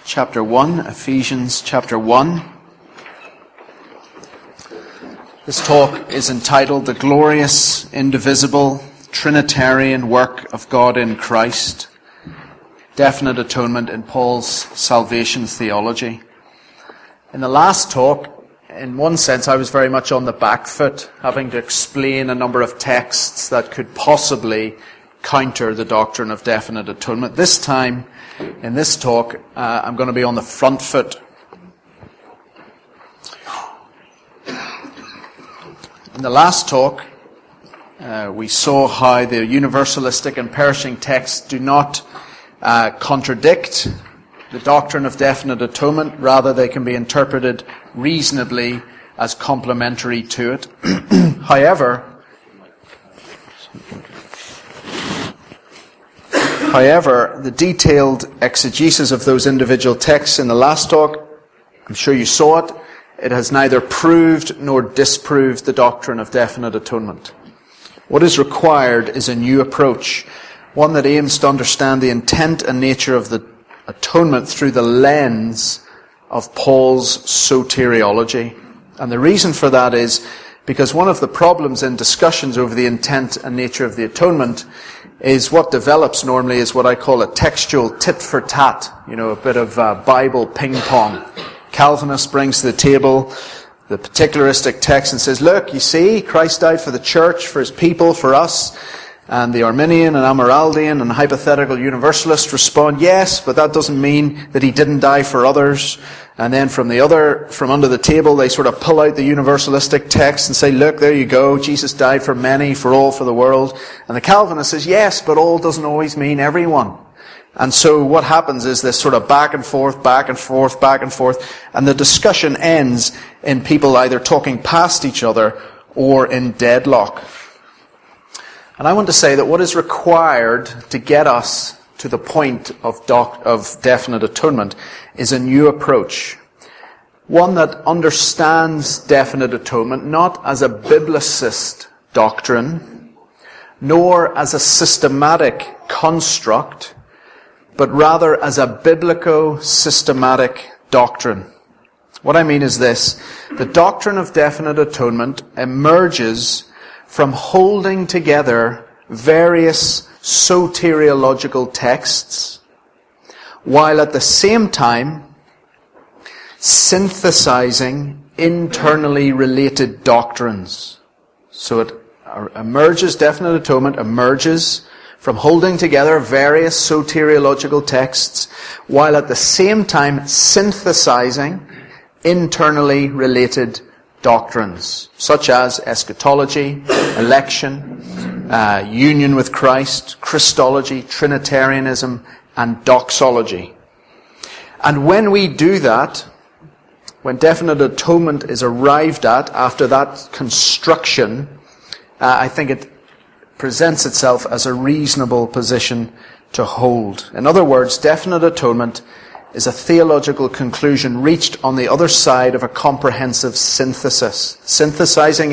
chapter 1, Ephesians chapter 1. This talk is entitled The Glorious, Indivisible, Trinitarian Work of God in Christ, Definite Atonement in Paul's Salvation Theology. In the last talk, in one sense, I was very much on the back foot, having to explain a number of texts that could possibly counter the doctrine of definite atonement. This time, in this talk, I'm going to be on the front foot. In the last talk, we saw how the universalistic and perishing texts do not contradict the doctrine of definite atonement. Rather, they can be interpreted reasonably as complementary to it. However, the detailed exegesis of those individual texts in the last talk, I'm sure you saw it, it has neither proved nor disproved the doctrine of definite atonement. What is required is a new approach, one that aims to understand the intent and nature of the atonement through the lens of Paul's soteriology. And the reason for that is because one of the problems in discussions over the intent and nature of the atonement is what develops normally is what I call a textual tit for tat, a bit of Bible ping pong. Calvinist brings to the table the particularistic text and says, look, you see, Christ died for the church, for his people, for us. And the Arminian and Amyraldian and hypothetical universalist respond, yes, but that doesn't mean that he didn't die for others. And then from under the table, they sort of pull out the universalistic text and say, look, there you go, Jesus died for many, for all, for the world. And the Calvinist says, yes, but all doesn't always mean everyone. And so what happens is this sort of back and forth, back and forth, back and forth, and the discussion ends in people either talking past each other or in deadlock. And I want to say that what is required to get us to the point of definite atonement is a new approach. One that understands definite atonement not as a biblicist doctrine, nor as a systematic construct, but rather as a biblico-systematic doctrine. What I mean is this: the doctrine of definite atonement emerges from holding together various soteriological texts, while at the same time synthesizing internally related doctrines. So it emerges, definite atonement emerges from holding together various soteriological texts, while at the same time synthesizing internally related doctrines, such as eschatology, election, union with Christ, Christology, Trinitarianism, and doxology. And when we do that, when definite atonement is arrived at after that construction, I think it presents itself as a reasonable position to hold. In other words, definite atonement is a theological conclusion reached on the other side of a comprehensive synthesis, synthesizing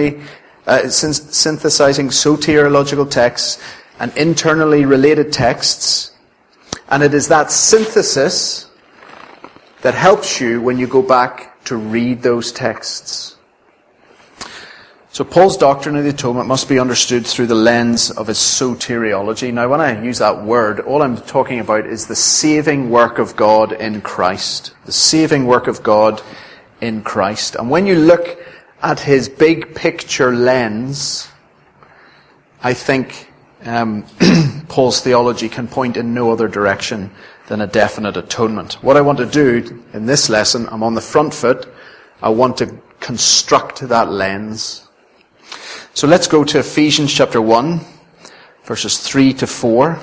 soteriological texts and internally related texts. And it is that synthesis that helps you when you go back to read those texts. So Paul's doctrine of the atonement must be understood through the lens of his soteriology. Now, when I use that word, all I'm talking about is the saving work of God in Christ. The saving work of God in Christ. And when you look at his big picture lens, I think Paul's theology can point in no other direction than a definite atonement. What I want to do in this lesson, I'm on the front foot, I want to construct that lens. So let's go to Ephesians chapter 1, verses 3 to 14.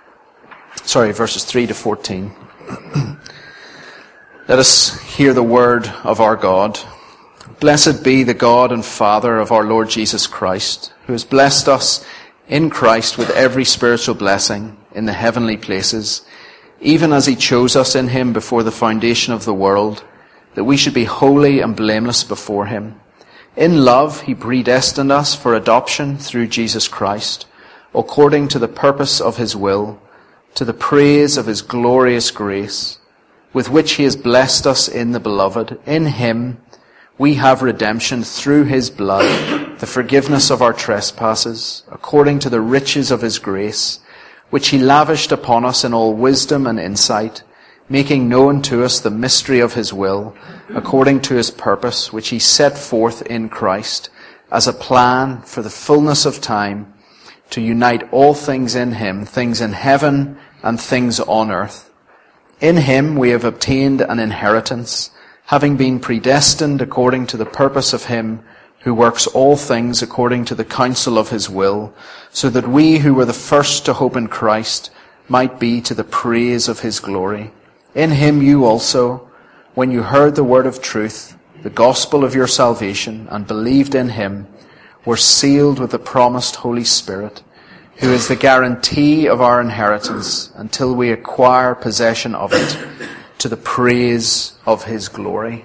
Let us hear the word of our God. Blessed be the God and Father of our Lord Jesus Christ, who has blessed us in Christ with every spiritual blessing in the heavenly places, even as he chose us in him before the foundation of the world, that we should be holy and blameless before him. In love, he predestined us for adoption through Jesus Christ, according to the purpose of his will, to the praise of his glorious grace, with which he has blessed us in the Beloved. In him we have redemption through his blood, the forgiveness of our trespasses, according to the riches of his grace, which he lavished upon us in all wisdom and insight, making known to us the mystery of his will, according to his purpose, which he set forth in Christ, as a plan for the fullness of time, to unite all things in him, things in heaven and things on earth. In him we have obtained an inheritance, having been predestined according to the purpose of him who works all things according to the counsel of his will, so that we who were the first to hope in Christ might be to the praise of his glory. In him you also, when you heard the word of truth, the gospel of your salvation, and believed in him, were sealed with the promised Holy Spirit, who is the guarantee of our inheritance until we acquire possession of it, to the praise of his glory.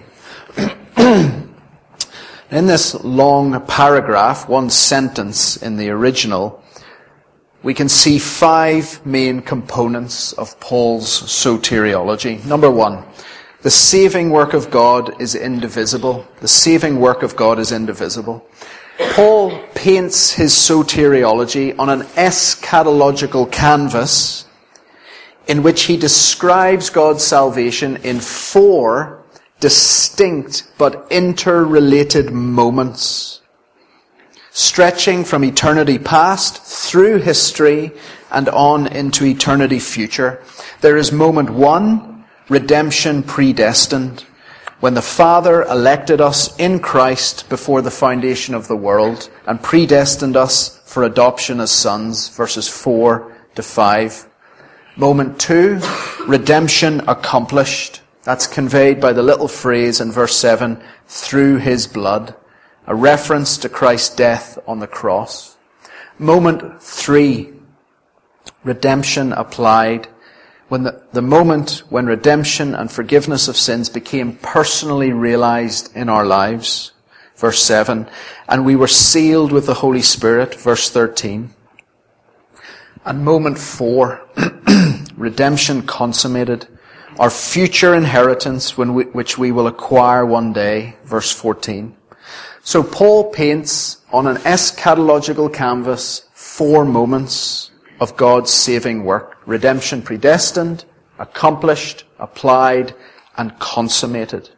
In this long paragraph, one sentence in the original, we can see 5 main components of Paul's soteriology. Number 1, the saving work of God is indivisible. The saving work of God is indivisible. Paul paints his soteriology on an eschatological canvas in which he describes God's salvation in 4 distinct but interrelated moments, stretching from eternity past through history and on into eternity future. There is moment 1, redemption predestined, when the Father elected us in Christ before the foundation of the world and predestined us for adoption as sons, verses 4 to 5. Moment 2, redemption accomplished. That's conveyed by the little phrase in verse 7, through his blood, a reference to Christ's death on the cross. Moment 3, redemption applied. When the moment when redemption and forgiveness of sins became personally realized in our lives, verse 7, and we were sealed with the Holy Spirit, verse 13. And moment 4, redemption consummated, our future inheritance which we will acquire one day, verse 14. So Paul paints on an eschatological canvas 4 moments of God's saving work: redemption predestined, accomplished, applied, and consummated.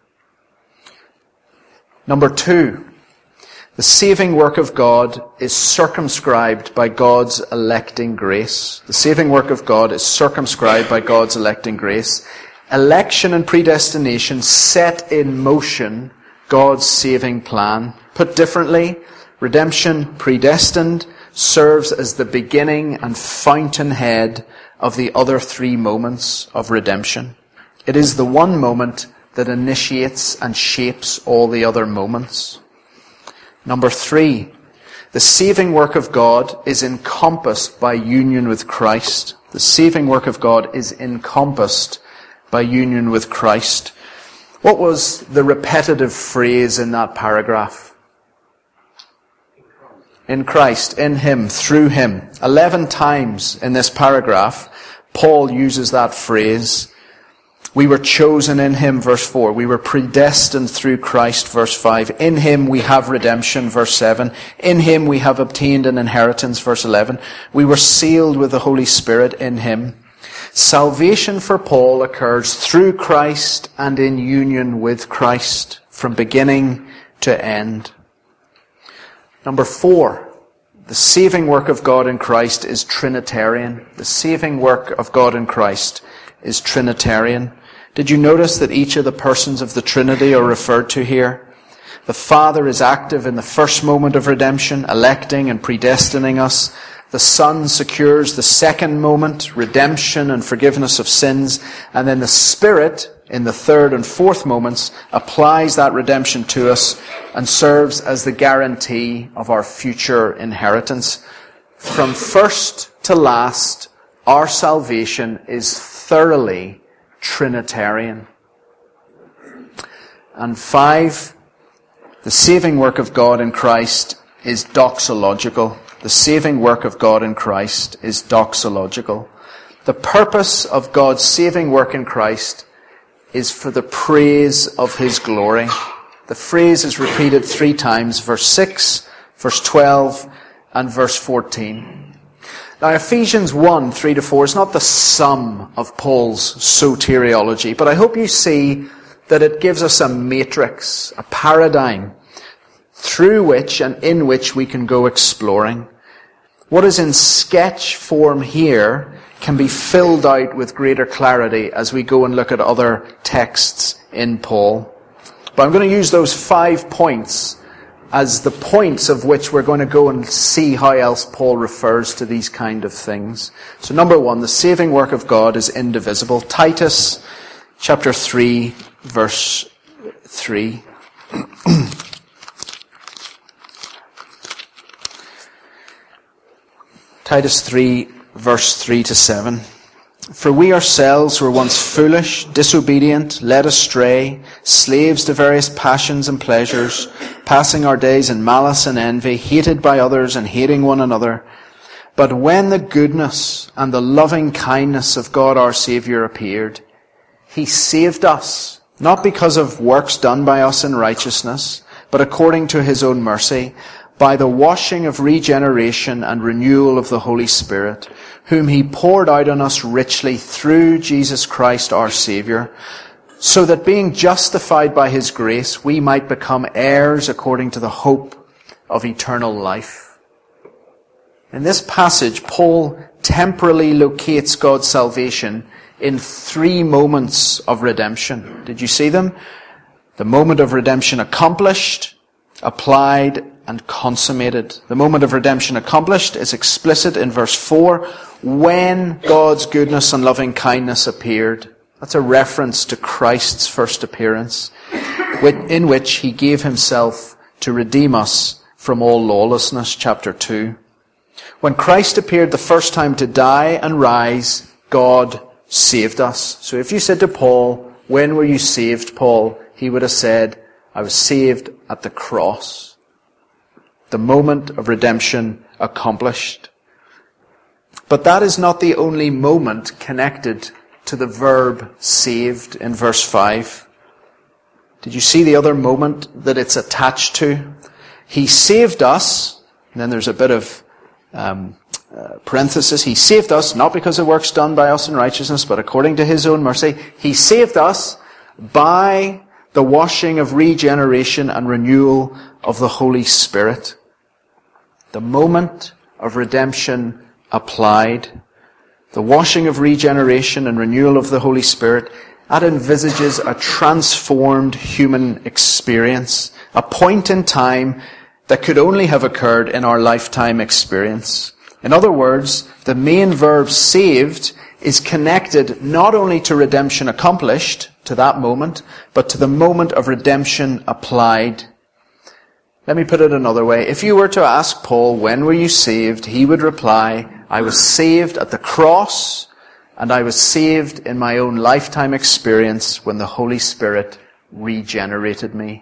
Number 2, the saving work of God is circumscribed by God's electing grace. The saving work of God is circumscribed by God's electing grace. Election and predestination set in motion God's saving plan. Put differently, redemption predestined serves as the beginning and fountainhead of the other 3 moments of redemption. It is the one moment that initiates and shapes all the other moments. Number 3, the saving work of God is encompassed by union with Christ. The saving work of God is encompassed by union with Christ. What was the repetitive phrase in that paragraph? In Christ, in him, through him. 11 times in this paragraph, Paul uses that phrase. We were chosen in him, verse 4. We were predestined through Christ, verse 5. In him we have redemption, verse 7. In him we have obtained an inheritance, verse 11. We were sealed with the Holy Spirit in him. Salvation for Paul occurs through Christ and in union with Christ, from beginning to end. Number 4, the saving work of God in Christ is Trinitarian. The saving work of God in Christ is Trinitarian. Did you notice that each of the persons of the Trinity are referred to here? The Father is active in the first moment of redemption, electing and predestining us. The Son secures the second moment, redemption and forgiveness of sins. And then the Spirit, in the third and fourth moments, applies that redemption to us and serves as the guarantee of our future inheritance. From first to last, our salvation is thoroughly Trinitarian. And 5, the saving work of God in Christ is doxological. The saving work of God in Christ is doxological. The purpose of God's saving work in Christ is for the praise of his glory. The phrase is repeated 3 times, verse 6, verse 12, and verse 14. Now, Ephesians 1, 3-4 is not the sum of Paul's soteriology, but I hope you see that it gives us a matrix, a paradigm, through which and in which we can go exploring. What is in sketch form here can be filled out with greater clarity as we go and look at other texts in Paul. But I'm going to use those 5 points as the points of which we're going to go and see how else Paul refers to these kind of things. So number 1, the saving work of God is indivisible. Titus chapter 3, verse 3. Titus 3, verse 3-7. For we ourselves were once foolish, disobedient, led astray, slaves to various passions and pleasures, passing our days in malice and envy, hated by others and hating one another. But when the goodness and the loving kindness of God our Saviour appeared, he saved us, not because of works done by us in righteousness, but according to his own mercy, by the washing of regeneration and renewal of the Holy Spirit, whom he poured out on us richly through Jesus Christ our Saviour, so that being justified by his grace, we might become heirs according to the hope of eternal life. In this passage, Paul temporally locates God's salvation in 3 moments of redemption. Did you see them? The moment of redemption accomplished, applied, and consummated. The moment of redemption accomplished is explicit in verse 4, when God's goodness and loving kindness appeared. That's a reference to Christ's first appearance, in which he gave himself to redeem us from all lawlessness, chapter 2. When Christ appeared the first time to die and rise, God saved us. So if you said to Paul, when were you saved, Paul? He would have said, I was saved at the cross. The moment of redemption accomplished. But that is not the only moment connected to the verb saved in verse 5. Did you see the other moment that it's attached to? He saved us, and then there's a bit of parenthesis. He saved us, not because of works done by us in righteousness, but according to his own mercy. He saved us by the washing of regeneration and renewal of the Holy Spirit. The moment of redemption applied. The washing of regeneration and renewal of the Holy Spirit, that envisages a transformed human experience, a point in time that could only have occurred in our lifetime experience. In other words, the main verb saved is connected not only to redemption accomplished, to that moment, but to the moment of redemption applied. Let me put it another way. If you were to ask Paul, when were you saved? He would reply, I was saved at the cross, and I was saved in my own lifetime experience when the Holy Spirit regenerated me.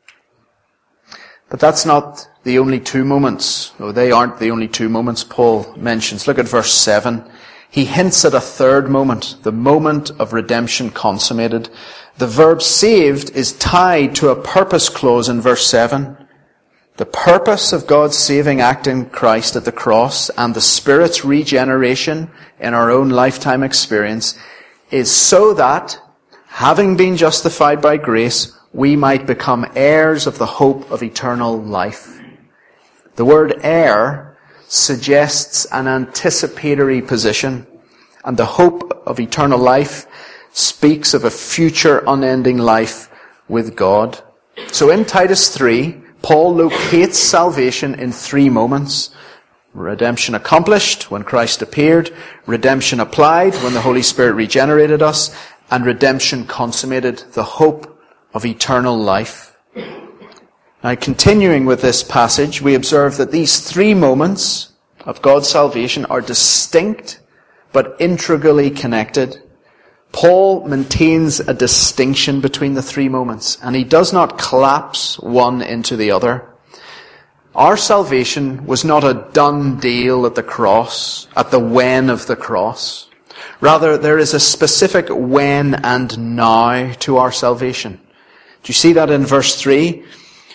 But that's not the only 2 moments. No, they aren't the only 2 moments Paul mentions. Look at verse 7. He hints at a 3rd moment, the moment of redemption consummated. The verb saved is tied to a purpose clause in verse 7. The purpose of God's saving act in Christ at the cross and the Spirit's regeneration in our own lifetime experience is so that, having been justified by grace, we might become heirs of the hope of eternal life. The word heir suggests an anticipatory position, and the hope of eternal life speaks of a future unending life with God. So in Titus 3, Paul locates salvation in 3 moments. Redemption accomplished when Christ appeared, redemption applied when the Holy Spirit regenerated us, and redemption consummated, the hope of eternal life. Now, continuing with this passage, we observe that these 3 moments of God's salvation are distinct but integrally connected. Paul maintains a distinction between the 3 moments, and he does not collapse one into the other. Our salvation was not a done deal at the cross, at the when of the cross. Rather, there is a specific when and now to our salvation. Do you see that in verse 3?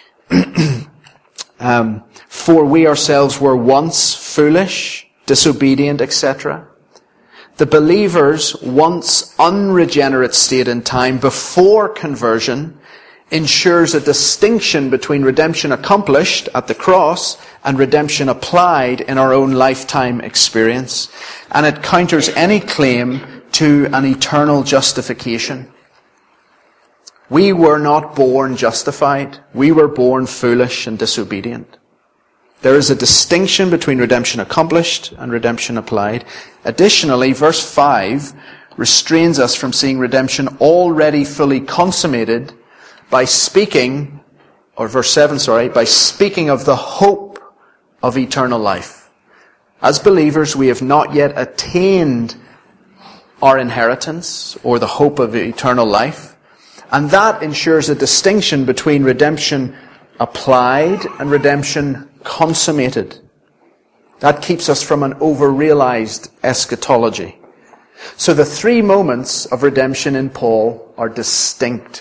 For we ourselves were once foolish, disobedient, etc. The believer's once unregenerate state in time before conversion ensures a distinction between redemption accomplished at the cross and redemption applied in our own lifetime experience. And it counters any claim to an eternal justification. We were not born justified. We were born foolish and disobedient. There is a distinction between redemption accomplished and redemption applied. Additionally, verse 5 restrains us from seeing redemption already fully consummated by speaking, or verse 7, by speaking of the hope of eternal life. As believers, we have not yet attained our inheritance or the hope of eternal life. And that ensures a distinction between redemption applied and redemption consummated. That keeps us from an over-realized eschatology. So the three moments of redemption in Paul are distinct.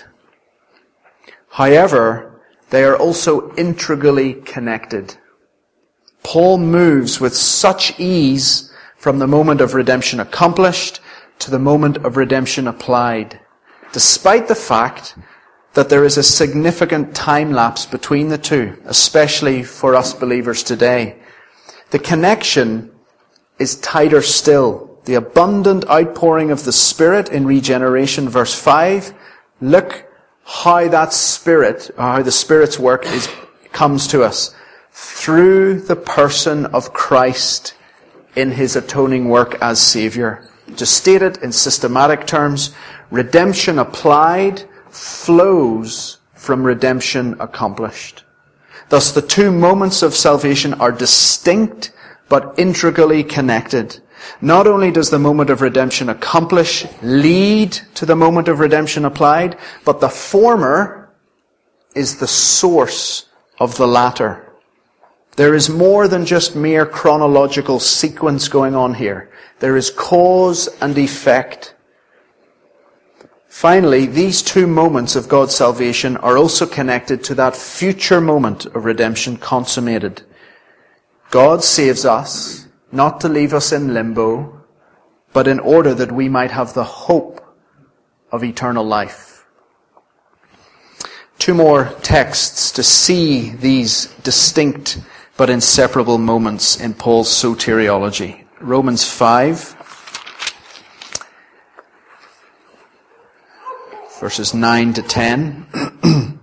However, they are also integrally connected. Paul moves with such ease from the moment of redemption accomplished to the moment of redemption applied, despite the fact that there is a significant time lapse between the two, especially for us believers today. The connection is tighter still. The abundant outpouring of the Spirit in regeneration, verse 5. Look how that Spirit, or how the Spirit's work comes to us through the person of Christ in His atoning work as Saviour. To state it in systematic terms, redemption applied flows from redemption accomplished. Thus, the two moments of salvation are distinct but integrally connected. Not only does the moment of redemption accomplished lead to the moment of redemption applied, but the former is the source of the latter. There is more than just mere chronological sequence going on here. There is cause and effect. Finally, these two moments of God's salvation are also connected to that future moment of redemption consummated. God saves us, not to leave us in limbo, but in order that we might have the hope of eternal life. Two more texts to see these distinct but inseparable moments in Paul's soteriology. Romans 5, verses 9 to 10.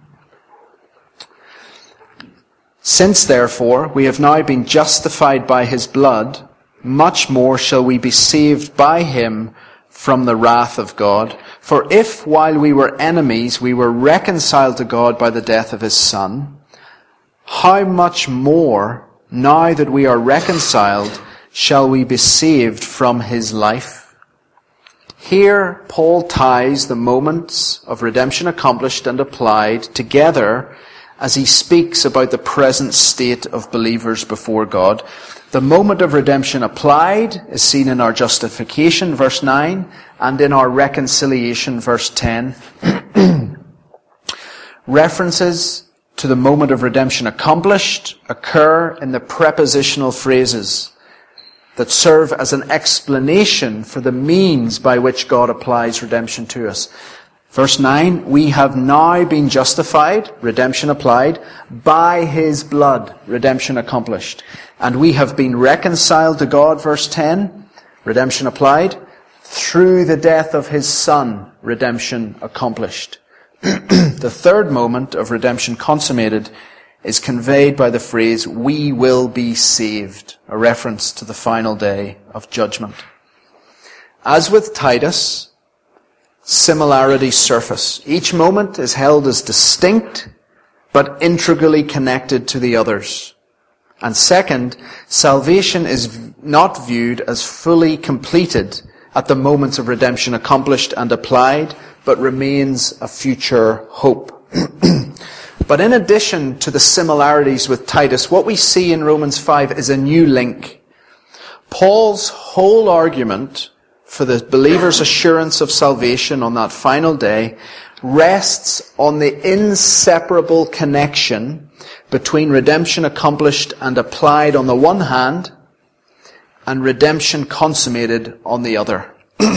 Since, therefore, we have now been justified by His blood, much more shall we be saved by Him from the wrath of God. For if, while we were enemies, we were reconciled to God by the death of His Son, how much more, now that we are reconciled, shall we be saved from His life? Here, Paul ties the moments of redemption accomplished and applied together as he speaks about the present state of believers before God. The moment of redemption applied is seen in our justification, verse 9, and in our reconciliation, verse 10. References to the moment of redemption accomplished occur in the prepositional phrases that serve as an explanation for the means by which God applies redemption to us. Verse 9, we have now been justified, redemption applied, by His blood, redemption accomplished. And we have been reconciled to God, verse 10, redemption applied, through the death of His Son, redemption accomplished. The third moment of redemption consummated is conveyed by the phrase, we will be saved, a reference to the final day of judgment. As with Titus, similarities surface. Each moment is held as distinct, but integrally connected to the others. And second, salvation is not viewed as fully completed at the moments of redemption accomplished and applied, but remains a future hope. But in addition to the similarities with Titus, what we see in Romans 5 is a new link. Paul's whole argument for the believer's assurance of salvation on that final day rests on the inseparable connection between redemption accomplished and applied on the one hand and redemption consummated on the other.